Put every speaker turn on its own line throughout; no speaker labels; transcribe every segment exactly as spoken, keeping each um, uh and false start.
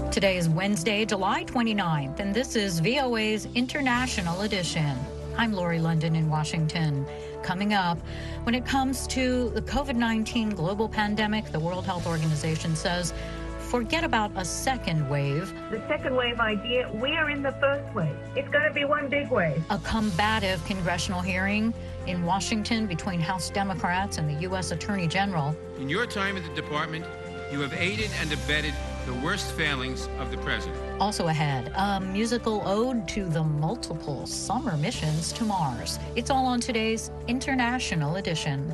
Today is Wednesday, July twenty-ninth, and this is V O A's International Edition. I'm Lori London in Washington. Coming up, when it comes to the COVID nineteen global pandemic, the World Health Organization says, forget about a second wave.
The second wave idea, we are in the first wave. It's going to be one big wave.
A combative congressional hearing in Washington between House Democrats and the U S Attorney General.
In your time at the department, you have aided and abetted the worst failings of the president.
Also ahead, a musical ode to the multiple summer missions to Mars. It's all on today's International Edition.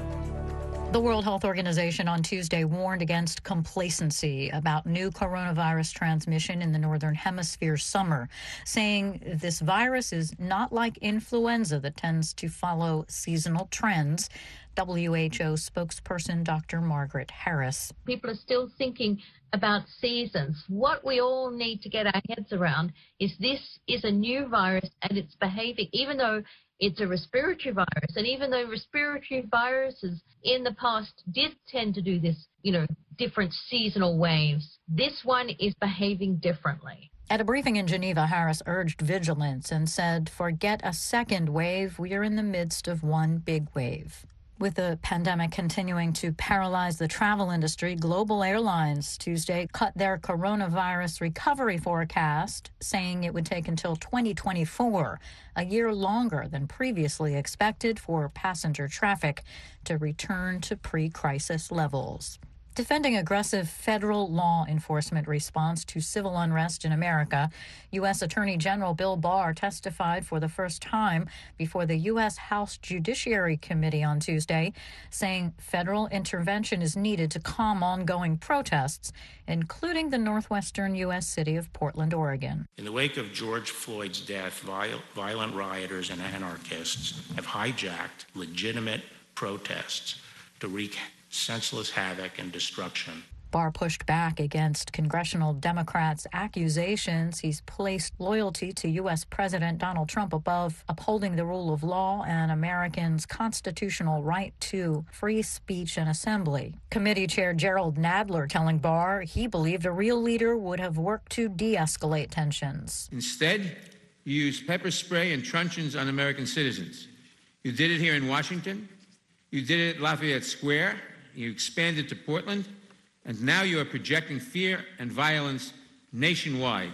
The World Health Organization on Tuesday warned against complacency about new coronavirus transmission in the Northern Hemisphere summer, saying this virus is not like influenza that tends to follow seasonal trends. W H O spokesperson Doctor Margaret Harris.
People are still thinking about seasons. What we all need to get our heads around is this is a new virus and it's behaving, even though it's a respiratory virus, and even though respiratory viruses in the past did tend to do this, you know, different seasonal waves, this one is behaving differently.
At a briefing in Geneva, Harris urged vigilance and said, forget a second wave. We are in the midst of one big wave. With the pandemic continuing to paralyze the travel industry, global airlines Tuesday cut their coronavirus recovery forecast, saying it would take until twenty twenty-four, a year longer than previously expected, for passenger traffic to return to pre-crisis levels. Defending aggressive federal law enforcement response to civil unrest in America, U S Attorney General Bill Barr testified for the first time before the U S House Judiciary Committee on Tuesday, saying federal intervention is needed to calm ongoing protests, including the northwestern U S city of Portland, Oregon.
In the wake of George Floyd's death, violent rioters and anarchists have hijacked legitimate protests to wreak senseless havoc and destruction.
Barr pushed back against congressional Democrats' accusations he's placed loyalty to U S President Donald Trump above upholding the rule of law and Americans' constitutional right to free speech and assembly. Committee Chair Gerald Nadler telling Barr he believed a real leader would have worked to de-escalate tensions.
Instead, you used pepper spray and truncheons on American citizens. You did it here in Washington. You did it at Lafayette Square. You expanded to Portland, and now you are projecting fear and violence nationwide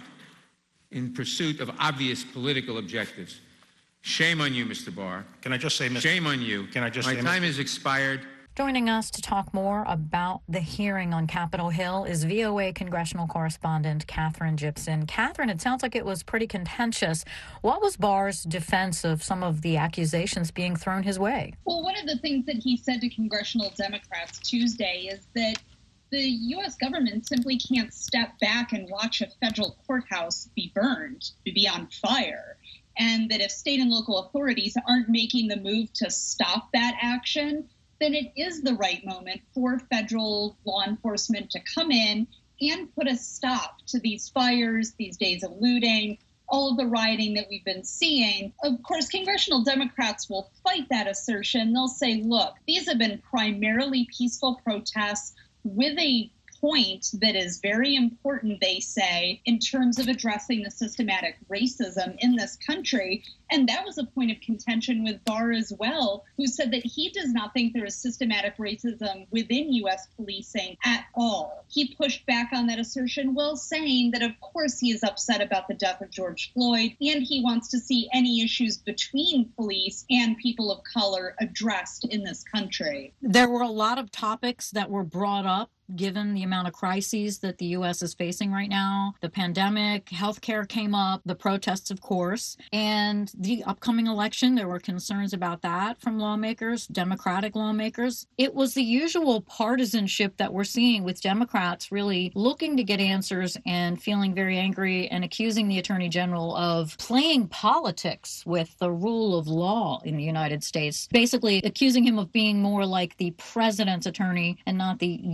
in pursuit of obvious political objectives. Shame on you, Mister Barr.
Can I just say, Mister
Shame on you.
Can I just
My
say,
time
Mister
has expired.
Joining us to talk more about the hearing on Capitol Hill is V O A congressional correspondent Katherine Gypson. Katherine, it sounds like it was pretty contentious. What was Barr's defense of some of the accusations being thrown his way?
Well, one of the things that he said to congressional Democrats Tuesday is that the U S government simply can't step back and watch a federal courthouse be burned, be on fire, and that if state and local authorities aren't making the move to stop that action, then it is the right moment for federal law enforcement to come in and put a stop to these fires, these days of looting, all of the rioting that we've been seeing. Of course, congressional Democrats will fight that assertion. They'll say, look, these have been primarily peaceful protests with a point that is very important, they say, in terms of addressing the systematic racism in this country. And that was a point of contention with Barr as well, who said that he does not think there is systematic racism within U S policing at all. He pushed back on that assertion while saying that, of course, he is upset about the death of George Floyd, and he wants to see any issues between police and people of color addressed in this country.
There were a lot of topics that were brought up given the amount of crises that the U S is facing right now. The pandemic, healthcare came up, the protests, of course, and the upcoming election. There were concerns about that from lawmakers, Democratic lawmakers. It was the usual partisanship that we're seeing with Democrats really looking to get answers and feeling very angry and accusing the Attorney General of playing politics with the rule of law in the United States, basically accusing him of being more like the president's attorney and not the U S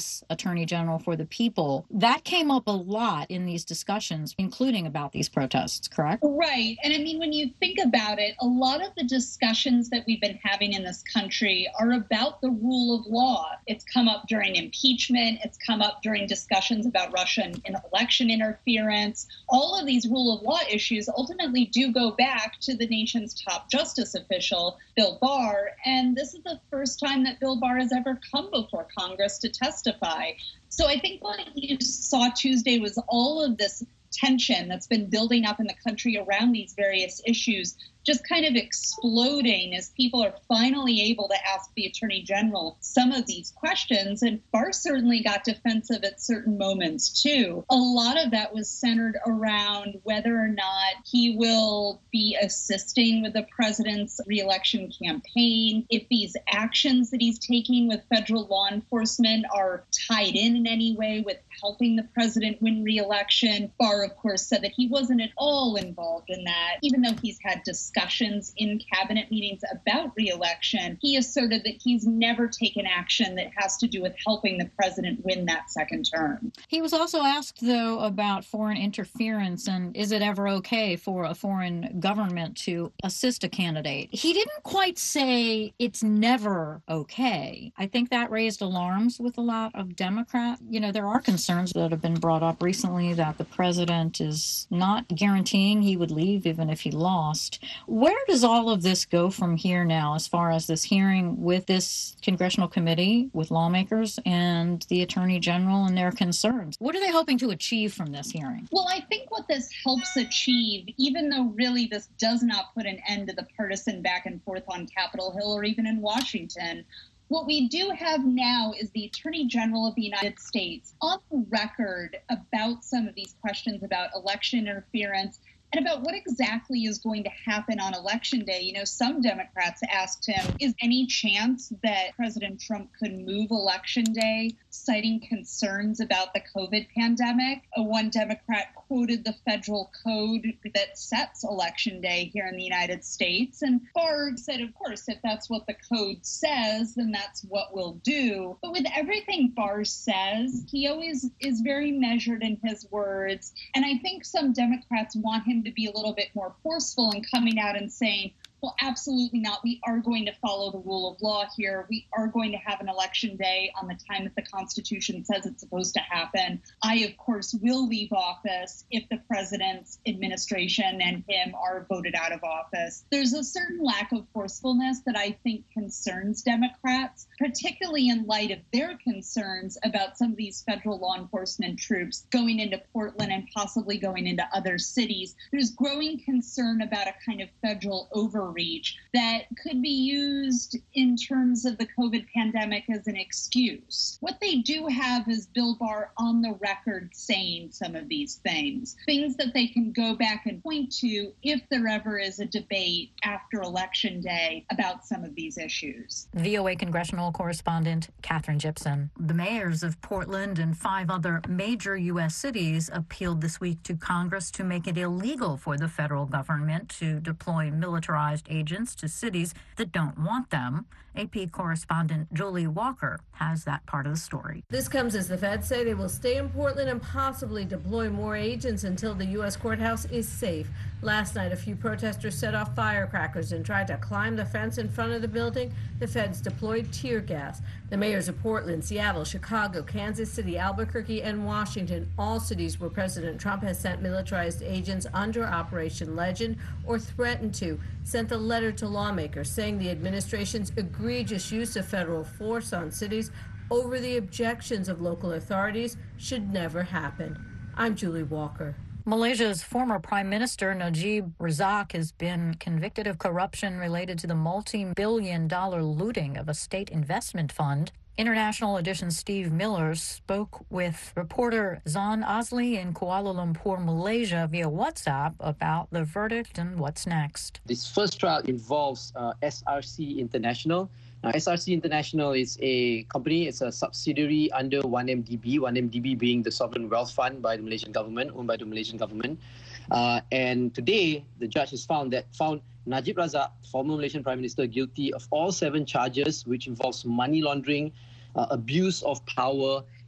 U.S. Attorney General for the people. That came up a lot in these discussions, including about these protests, correct?
Right. And I mean, when you think about it, a lot of the discussions that we've been having in this country are about the rule of law. It's come up during impeachment. It's come up during discussions about Russian election interference. All of these rule of law issues ultimately do go back to the nation's top justice official, Bill Barr. And this is the first time that Bill Barr has ever come before Congress to testify. So I think what you saw Tuesday was all of this tension that's been building up in the country around these various issues just kind of exploding as people are finally able to ask the Attorney General some of these questions. And Barr certainly got defensive at certain moments, too. A lot of that was centered around whether or not he will be assisting with the president's reelection campaign, if these actions that he's taking with federal law enforcement are tied in in any way with helping the president win reelection. Barr, of course, said that he wasn't at all involved in that, even though he's had discussions in cabinet meetings about reelection. He asserted that he's never taken action that has to do with helping the president win that second term.
He was also asked, though, about foreign interference and is it ever okay for a foreign government to assist a candidate? He didn't quite say it's never okay. I think that raised alarms with a lot of Democrats. You know, there are concerns that have been brought up recently that the president is not guaranteeing he would leave even if he lost. Where does all of this go from here now as far as this hearing with this congressional committee, with lawmakers and the Attorney General and their concerns? What are they hoping to achieve from this hearing?
Well, I think what this helps achieve, even though really this does not put an end to the partisan back and forth on Capitol Hill or even in Washington, what we do have now is the Attorney General of the United States on the record about some of these questions about election interference and about what exactly is going to happen on Election Day. You know, some Democrats asked him, is any chance that President Trump could move Election Day, citing concerns about the COVID pandemic? One Democrat quoted the federal code that sets Election Day here in the United States. And Barr said, of course, if that's what the code says, then that's what we'll do. But with everything Barr says, he always is very measured in his words. And I think some Democrats want him to be a little bit more forceful in coming out and saying, well, absolutely not. We are going to follow the rule of law here. We are going to have an election day on the time that the Constitution says it's supposed to happen. I, of course, will leave office if the president's administration and him are voted out of office. There's a certain lack of forcefulness that I think concerns Democrats, particularly in light of their concerns about some of these federal law enforcement troops going into Portland and possibly going into other cities. There's growing concern about a kind of federal overreach that could be used in terms of the COVID pandemic as an excuse. What they do have is Bill Barr on the record saying some of these things, things that they can go back and point to if there ever is a debate after Election Day about some of these issues.
V O A congressional correspondent Katherine Gypson. The mayors of Portland and five other major U S cities appealed this week to Congress to make it illegal for the federal government to deploy militarized agents to cities that don't want them. A P correspondent Julie Walker has that part of the story.
This comes as the feds say they will stay in Portland and possibly deploy more agents until the U S courthouse is safe. Last night, a few protesters set off firecrackers and tried to climb the fence in front of the building. The feds deployed tear gas. The mayors of Portland, Seattle, Chicago, Kansas City, Albuquerque, and Washington, all cities where President Trump has sent militarized agents under Operation Legend or threatened to, sent a letter to lawmakers saying the administration's egregious use of federal force on cities over the objections of local authorities should never happen. I'm Julie Walker.
Malaysia's former Prime Minister Najib Razak has been convicted of corruption related to the multi-billion dollar looting of a state investment fund. International Edition's Steve Miller spoke with reporter Zan Azli in Kuala Lumpur, Malaysia via WhatsApp about the verdict and what's next.
This first trial involves uh, S R C International. Now, S R C International is a company, it's a subsidiary under one M D B, one M D B being the sovereign wealth fund by the Malaysian government, owned by the Malaysian government. Uh, and today, the judge has found that found Najib Razak, former Malaysian Prime Minister, guilty of all seven charges, which involves money laundering, uh, abuse of power,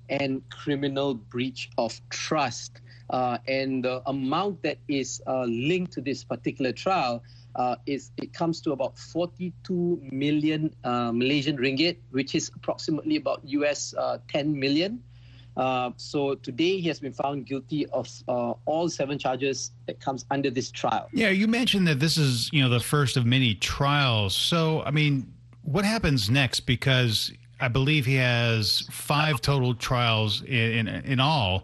and criminal breach of trust. Uh, and the amount that is uh, linked to this particular trial uh, is it comes to about forty-two million uh, Malaysian ringgit, which is approximately about U S uh, ten million. Uh, so today he has been found guilty of uh, all seven charges that comes under this trial.
Yeah, you mentioned that this is, you know, the first of many trials. So, I mean, what happens next? Because I believe he has five total trials in, in in all.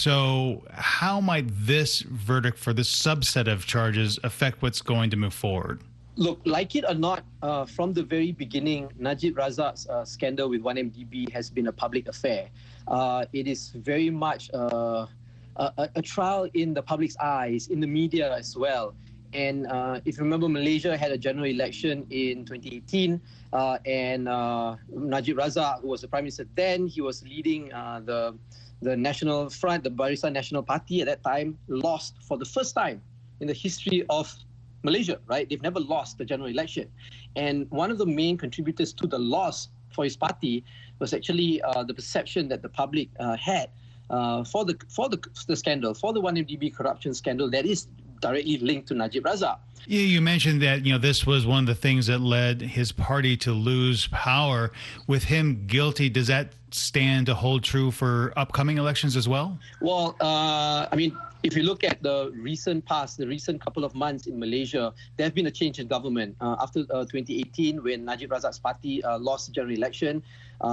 So how might this verdict for this subset of charges affect what's going to move forward?
Look, like it or not, uh, from the very beginning, Najib Razak's uh, scandal with one M D B has been a public affair. Uh, it is very much uh, a, a trial in the public's eyes, in the media as well. And uh, if you remember, Malaysia had a general election in twenty eighteen, uh, and uh, Najib Razak, who was the Prime Minister then, he was leading uh, the the National Front, the Barisan National Party at that time, lost for the first time in the history of Malaysia, right? They've never lost the general election. And one of the main contributors to the loss for his party was actually uh, the perception that the public uh, had uh, for the for the, the scandal, for the one M D B corruption scandal that is directly linked to Najib Razak.
Yeah, you mentioned that, you know, this was one of the things that led his party to lose power. With him guilty, does that stand to hold true for upcoming elections as well?
Well, uh, I mean, if you look at the recent past, the recent couple of months in Malaysia, there has been a change in government. Uh, after uh, twenty eighteen, when Najib Razak's party uh, lost the general election,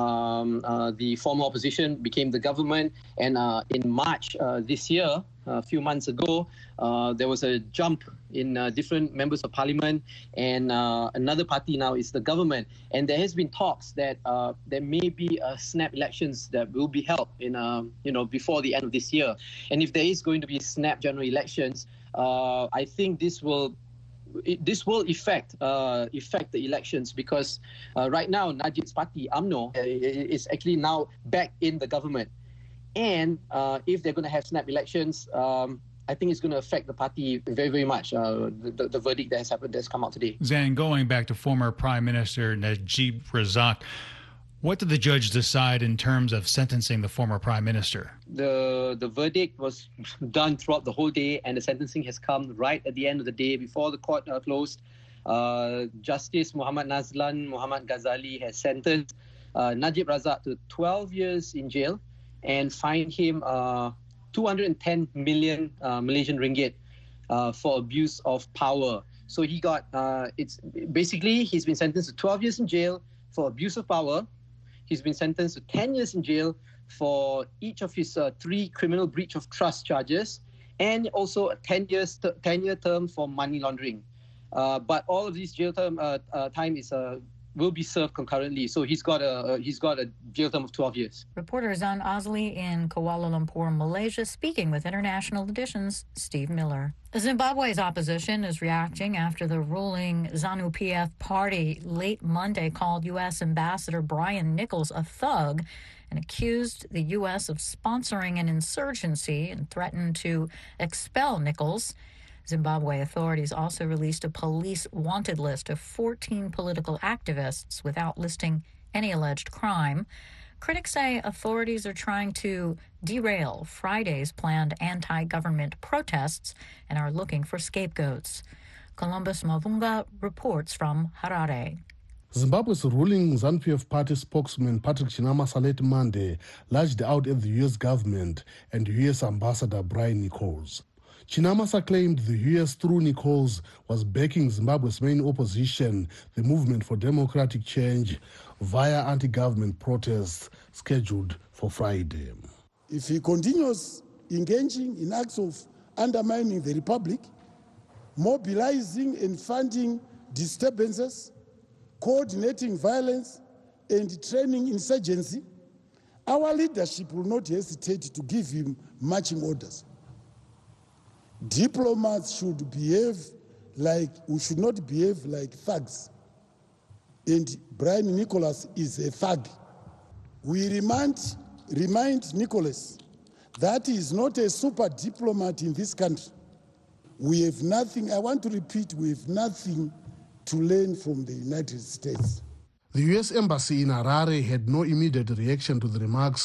um, uh, the former opposition became the government. And uh, in March uh, this year, a few months ago, uh, there was a jump in uh, different members of parliament, and uh, another party now is the government. And there has been talks that uh, there may be a snap elections that will be held in, uh, you know, before the end of this year. And if there is going to be snap general elections, uh, I think this will it, this will affect uh, affect the elections, because uh, right now Najib's party U M N O uh, is actually now back in the government. And uh, if they're going to have snap elections, um, I think it's going to affect the party very, very much, uh, the, the verdict that has happened, that's come out today.
Zan, going back to former Prime Minister Najib Razak, what did the judge decide in terms of sentencing the former Prime Minister?
The, the verdict was done throughout the whole day, and the sentencing has come right at the end of the day before the court uh, closed. Uh, Justice Muhammad Nazlan Muhammad Ghazali has sentenced uh, Najib Razak to twelve years in jail and fined him uh, two hundred ten million uh, Malaysian ringgit uh, for abuse of power. So he got, uh, it's basically, he's been sentenced to twelve years in jail for abuse of power. He's been sentenced to ten years in jail for each of his uh, three criminal breach of trust charges, and also a ten years, ten year term for money laundering. Uh, but all of these jail term uh, uh, time is uh, will be served concurrently. So he's got a he's got a jail term of twelve years.
Reporter Zan Osley in Kuala Lumpur, Malaysia, speaking with International Edition's Steve Miller. Zimbabwe's opposition is reacting after the ruling ZANU-P F party late Monday called U S Ambassador Brian Nichols a thug and accused the U S of sponsoring an insurgency and threatened to expel Nichols. Zimbabwe authorities also released a police wanted list of fourteen political activists without listing any alleged crime. Critics say authorities are trying to derail Friday's planned anti-government protests and are looking for scapegoats. Columbus Mavunga reports from Harare.
Zimbabwe's ruling ZANU-P F party spokesman Patrick Chinamasa late Monday lashed out at the U S government and U S Ambassador Brian Nichols. Chinamasa claimed the U S, through Nichols, was backing Zimbabwe's main opposition, the Movement for Democratic Change, via anti-government protests scheduled for Friday.
If he continues engaging in acts of undermining the Republic, mobilizing and funding disturbances, coordinating violence, and training insurgency, our leadership will not hesitate to give him marching orders. Diplomats should behave like, we should not behave like thugs. And Brian Nicholas is a thug. We remind, remind Nicholas that he is not a super diplomat in this country. We have nothing, I want to repeat, we have nothing to learn from the United States.
The U S Embassy in Harare had no immediate reaction to the remarks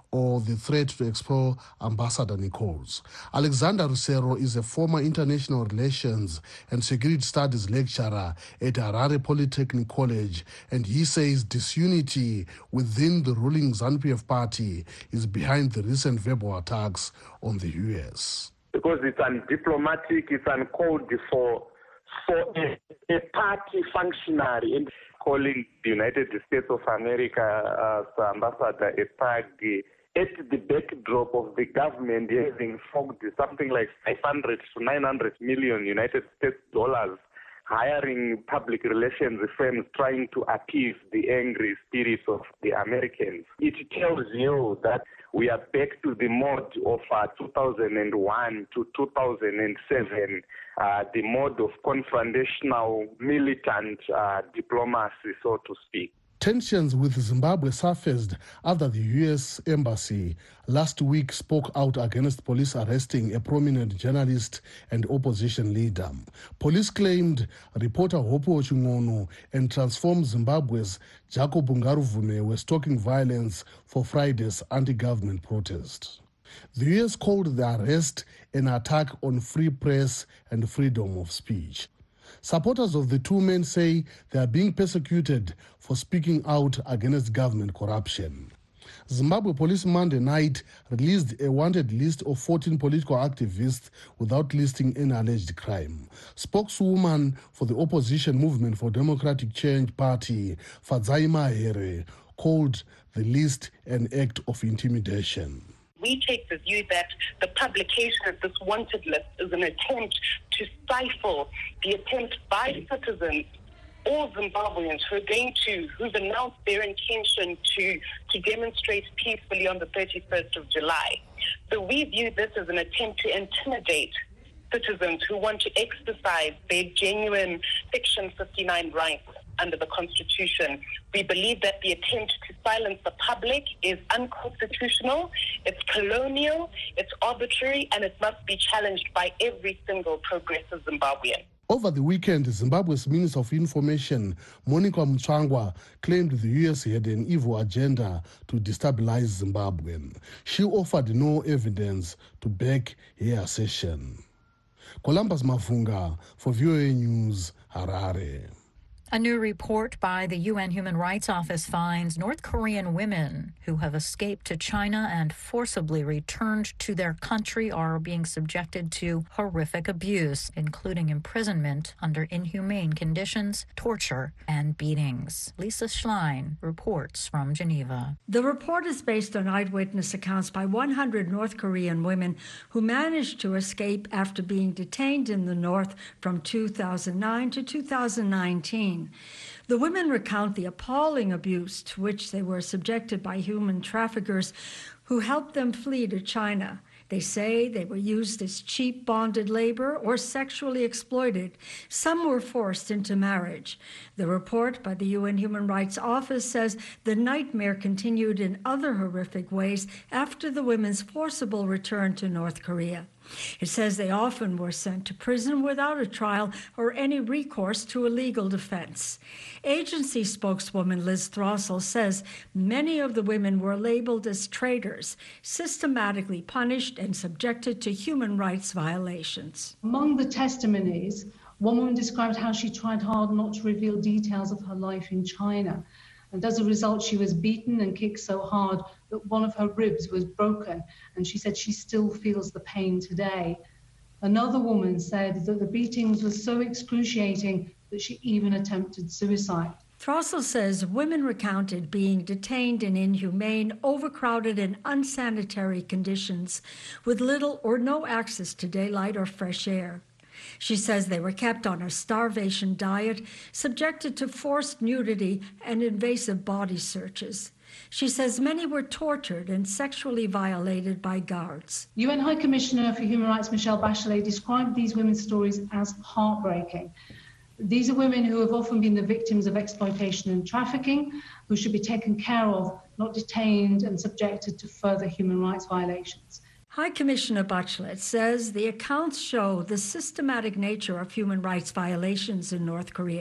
or the threat to expel Ambassador Nichols. Alexander Rusero is a former international relations and security studies lecturer at Harare Polytechnic College, and he says disunity within the ruling ZANU-P F party is behind the recent verbal attacks on the U S.
Because it's undiplomatic, it's uncalled for, for a, a party functionary and calling the United States of America as ambassador a party at the backdrop of the government having fogged something like five hundred to nine hundred million United States dollars, hiring public relations firms trying to appease the angry spirits of the Americans. It tells you that we are back to the mode of uh, two thousand one to two thousand seven, uh, the mode of confrontational militant uh, diplomacy, so to speak.
Tensions with Zimbabwe surfaced after the U S Embassy last week spoke out against police arresting a prominent journalist and opposition leader. Police claimed reporter Hopo Chingono and Transform Zimbabwe's Jacob Ngaruvume were stalking violence for Friday's anti-government protest. The U S called the arrest an attack on free press and freedom of speech. Supporters of the two men say they are being persecuted for speaking out against government corruption. Zimbabwe police Monday night released a wanted list of fourteen political activists without listing any alleged crime. Spokeswoman for the opposition Movement for Democratic Change Party, Fadzai Mahere, called the list an act of intimidation.
We take the view that the publication of this wanted list is an attempt to stifle the attempt by citizens, all Zimbabweans who are going to, who've announced their intention to, to demonstrate peacefully on the thirty-first of July. So we view this as an attempt to intimidate citizens who want to exercise their genuine Section fifty-nine rights under the Constitution. We believe that the attempt to silence the public is unconstitutional, it's colonial, it's arbitrary, and it must be challenged by every single progressive Zimbabwean.
Over the weekend, Zimbabwe's Minister of Information, Monica Mutsvangwa, claimed the U S had an evil agenda to destabilize Zimbabwe. She offered no evidence to back her assertion. Columbus Mafunga for V O A News, Harare.
A new report by the U N Human Rights Office finds North Korean women who have escaped to China and forcibly returned to their country are being subjected to horrific abuse, including imprisonment under inhumane conditions, torture, and beatings. Lisa Schlein reports from Geneva.
The report is based on eyewitness accounts by one hundred North Korean women who managed to escape after being detained in the North from two thousand nine to two thousand nineteen. The women recount the appalling abuse to which they were subjected by human traffickers who helped them flee to China. They say they were used as cheap bonded labor or sexually exploited. Some were forced into marriage. The report by the U N Human Rights Office says the nightmare continued in other horrific ways after the women's forcible return to North Korea. It says they often were sent to prison without a trial or any recourse to a legal defense. Agency spokeswoman Liz Throssell says many of the women were labeled as traitors, systematically punished and subjected to human rights violations.
Among the testimonies, one woman described how she tried hard not to reveal details of her life in China. And as a result, she was beaten and kicked so hard that one of her ribs was broken. And she said she still feels the pain today. Another woman said that the beatings were so excruciating that she even attempted suicide.
Throssell says women recounted being detained in inhumane, overcrowded, and unsanitary conditions with little or no access to daylight or fresh air. She says they were kept on a starvation diet, subjected to forced nudity and invasive body searches. She says many were tortured and sexually violated by guards.
U N High Commissioner for Human Rights Michelle Bachelet described these women's stories as heartbreaking. These are women who have often been the victims of exploitation and trafficking, who should be taken care of, not detained and subjected to further human rights violations.
High Commissioner Bachelet says the accounts show the systematic nature of human rights violations in North Korea.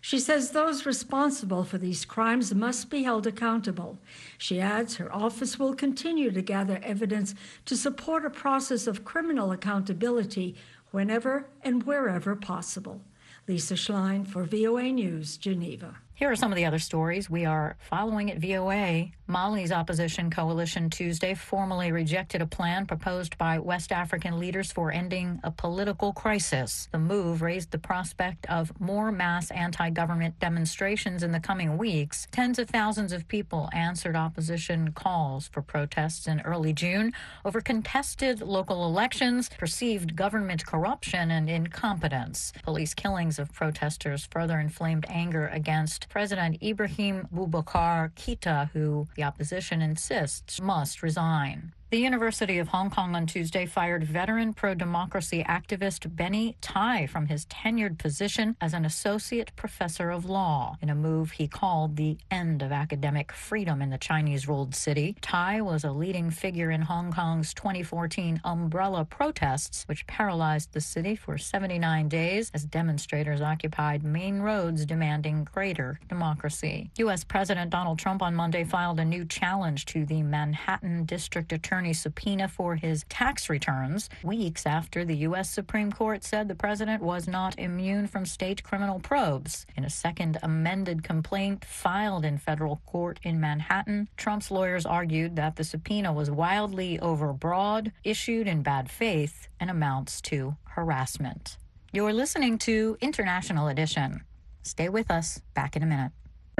She says those responsible for these crimes must be held accountable. She adds her office will continue to gather evidence to support a process of criminal accountability whenever and wherever possible. Lisa Schlein for V O A News, Geneva.
Here are some of the other stories we are following at V O A. Mali's opposition coalition Tuesday formally rejected a plan proposed by West African leaders for ending a political crisis. The move raised the prospect of more mass anti-government demonstrations in the coming weeks. Tens of thousands of people answered opposition calls for protests in early June over contested local elections, perceived government corruption, and incompetence. Police killings of protesters further inflamed anger against President Ibrahim Boubacar Keïta, who the opposition insists must resign. The University of Hong Kong on Tuesday fired veteran pro-democracy activist Benny Tai from his tenured position as an associate professor of law in a move he called the end of academic freedom in the Chinese-ruled city. Tai was a leading figure in Hong Kong's twenty fourteen umbrella protests, which paralyzed the city for seventy-nine days as demonstrators occupied main roads demanding greater democracy. U S. President Donald Trump on Monday filed a new challenge to the Manhattan District Attorney subpoena for his tax returns, weeks after the U S. Supreme Court said the president was not immune from state criminal probes. In a second amended complaint filed in federal court in Manhattan, Trump's lawyers argued that the subpoena was wildly overbroad, issued in bad faith, and amounts to harassment. You're listening to International Edition. Stay with us. Back in a minute.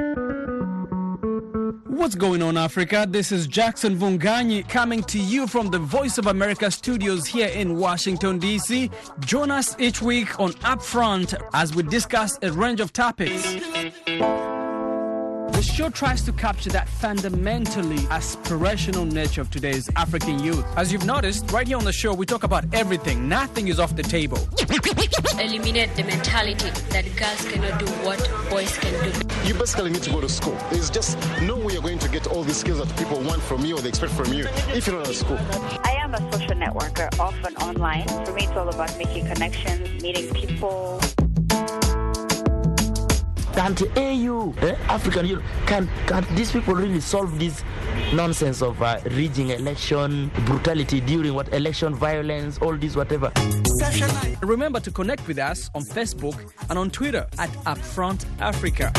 What's going on, Africa? This is Jackson Vunganyi coming to you from the Voice of America studios here in Washington, D C. Join us each week on Upfront as we discuss a range of topics. The show tries to capture that fundamentally aspirational nature of today's African youth. As you've noticed, right here on the show, we talk about everything. Nothing is off the table.
Eliminate the mentality that girls cannot do what boys can do.
You basically need to go to school. There's just no way you're going to get all these skills that people want from you or they expect from you if you're not at school.
I am a social networker, often online. For me, it's all about making connections, meeting people.
Can't A U, eh, African Union, can, can these people really solve this nonsense of uh, rigging election, brutality during what election, violence, all this, whatever?
Remember to connect with us on Facebook and on Twitter at Upfront Africa.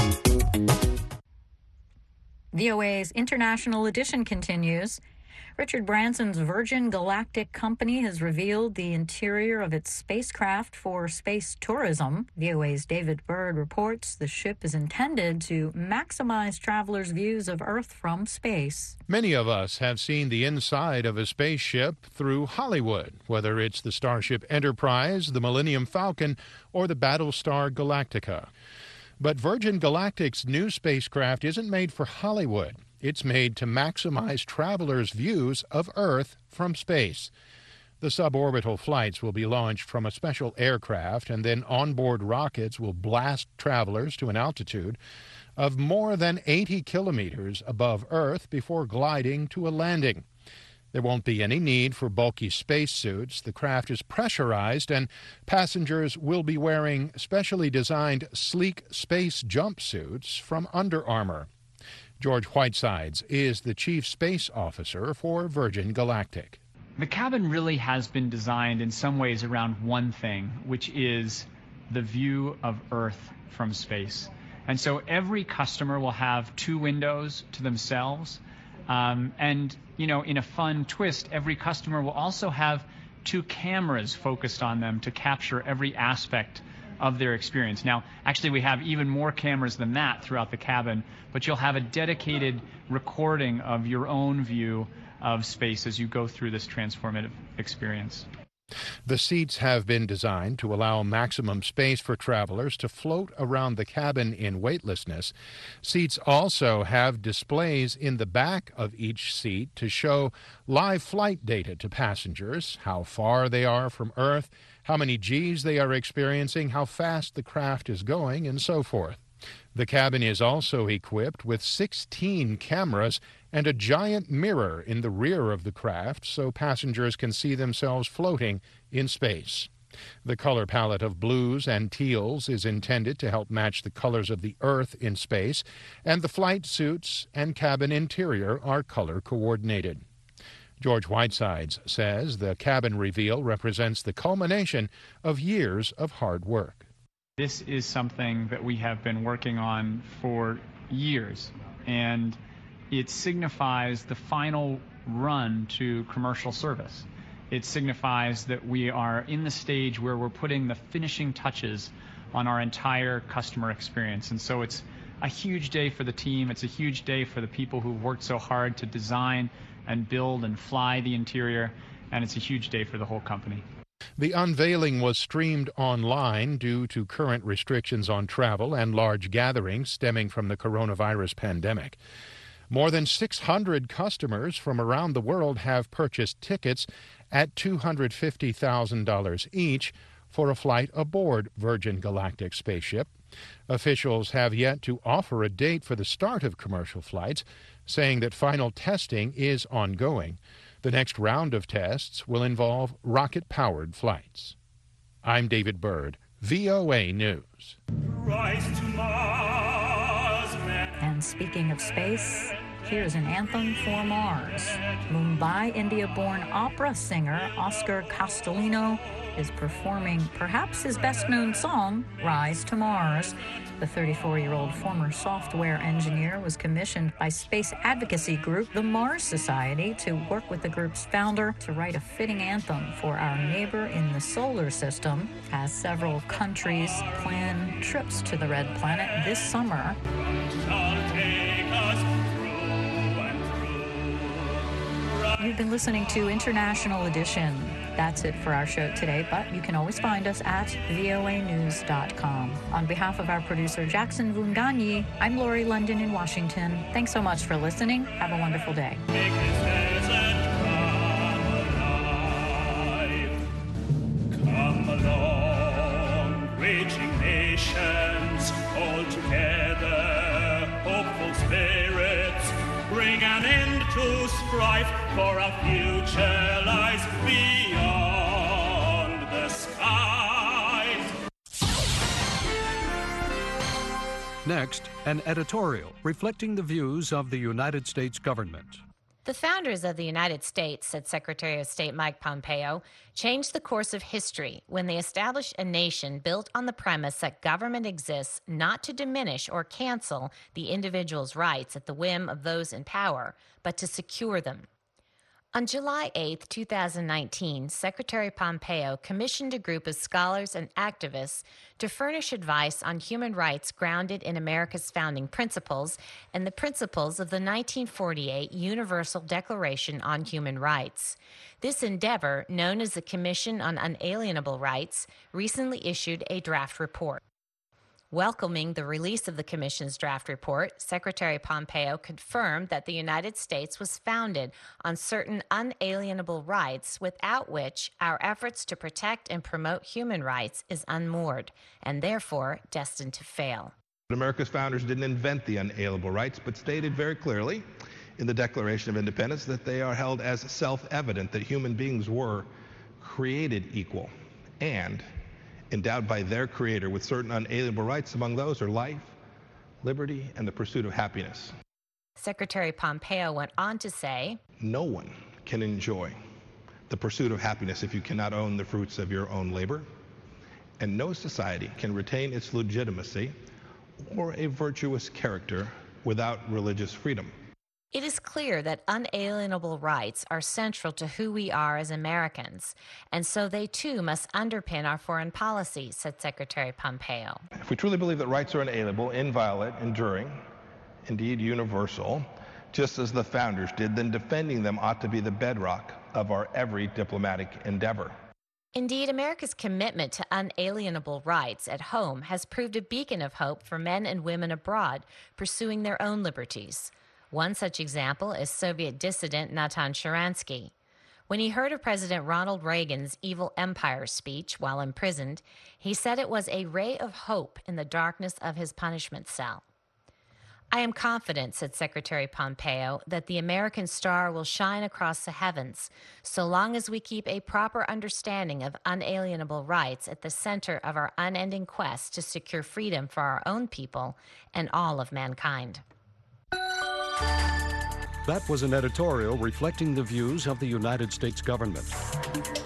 V O A's International Edition continues. Richard Branson's Virgin Galactic Company has revealed the interior of its spacecraft for space tourism. V O A's David Bird reports the ship is intended to maximize travelers' views of Earth from space.
Many of us have seen the inside of a spaceship through Hollywood, whether it's the Starship Enterprise, the Millennium Falcon, or the Battlestar Galactica. But Virgin Galactic's new spacecraft isn't made for Hollywood. It's made to maximize travelers' views of Earth from space. The suborbital flights will be launched from a special aircraft, and then onboard rockets will blast travelers to an altitude of more than eighty kilometers above Earth before gliding to a landing. There won't be any need for bulky spacesuits. The craft is pressurized, and passengers will be wearing specially designed sleek space jumpsuits from Under Armour. George Whitesides is the chief space officer for Virgin Galactic.
The cabin really has been designed in some ways around one thing, which is the view of Earth from space. And so every customer will have two windows to themselves. Um, and, you know, in a fun twist, every customer will also have two cameras focused on them to capture every aspect of their experience. Now, actually, we have even more cameras than that throughout the cabin, but you'll have a dedicated recording of your own view of space as you go through this transformative experience.
The seats have been designed to allow maximum space for travelers to float around the cabin in weightlessness. Seats also have displays in the back of each seat to show live flight data to passengers, how far they are from Earth, how many G's they are experiencing, how fast the craft is going, and so forth. The cabin is also equipped with sixteen cameras and a giant mirror in the rear of the craft so passengers can see themselves floating in space. The color palette of blues and teals is intended to help match the colors of the Earth in space, and the flight suits and cabin interior are color coordinated. George Whitesides says the cabin reveal represents the culmination of years of hard work.
This is something that we have been working on for years, and it signifies the final run to commercial service. It signifies that we are in the stage where we're putting the finishing touches on our entire customer experience. And so it's a huge day for the team. It's a huge day for the people who've worked so hard to design and build and fly the interior. And it's a huge day for the whole company.
The unveiling was streamed online due to current restrictions on travel and large gatherings stemming from the coronavirus pandemic. More than six hundred customers from around the world have purchased tickets at two hundred fifty thousand dollars each for a flight aboard Virgin Galactic spaceship. Officials have yet to offer a date for the start of commercial flights, saying that final testing is ongoing. The next round of tests will involve rocket-powered flights. I'm David Byrd, V O A News.
Rise to Mars, man.
And speaking of space, here's an anthem for Mars. Mumbai, India-born opera singer Oscar Castellino is performing perhaps his best-known song, Rise to Mars. The thirty-four-year-old former software engineer was commissioned by space advocacy group the Mars Society to work with the group's founder to write a fitting anthem for our neighbor in the solar system, as several countries plan trips to the red planet this summer. You've been listening to International Edition. That's it for our show today, but you can always find us at V O A news dot com. On behalf of our producer, Jackson Vunganyi, I'm Lori London in Washington. Thanks so much for listening. Have a wonderful day.
Come along, raging nations, all together, hopeful spirits, bring an end to strife, for our future lies beyond the skies.
Next, an editorial reflecting the views of the United States government.
The founders of the United States, said Secretary of State Mike Pompeo, changed the course of history when they established a nation built on the premise that government exists not to diminish or cancel the individual's rights at the whim of those in power, but to secure them. On July eighth, two thousand nineteen, Secretary Pompeo commissioned a group of scholars and activists to furnish advice on human rights grounded in America's founding principles and the principles of the nineteen forty-eight Universal Declaration on Human Rights. This endeavor, known as the Commission on Unalienable Rights, recently issued a draft report. Welcoming the release of the Commission's draft report, Secretary Pompeo confirmed that the United States was founded on certain unalienable rights without which our efforts to protect and promote human rights is unmoored and therefore destined to fail.
America's founders didn't invent the unalienable rights, but stated very clearly in the Declaration of Independence that they are held as self-evident that human beings were created equal and endowed by their creator with certain unalienable rights. Among those are life, liberty, and the pursuit of happiness.
Secretary Pompeo went on to say,
no one can enjoy the pursuit of happiness if you cannot own the fruits of your own labor, and no society can retain its legitimacy or a virtuous character without religious freedom.
It is clear that unalienable rights are central to who we are as Americans, and so they too must underpin our foreign policy, said Secretary Pompeo.
If we truly believe that rights are inalienable, inviolate, enduring, indeed universal, just as the founders did, then defending them ought to be the bedrock of our every diplomatic endeavor.
Indeed, America's commitment to unalienable rights at home has proved a beacon of hope for men and women abroad pursuing their own liberties. One such example is Soviet dissident Natan Sharansky. When he heard of President Ronald Reagan's Evil Empire speech while imprisoned, he said it was a ray of hope in the darkness of his punishment cell. I am confident, said Secretary Pompeo, that the American star will shine across the heavens so long as we keep a proper understanding of unalienable rights at the center of our unending quest to secure freedom for our own people and all of mankind.
That was an editorial reflecting the views of the United States government.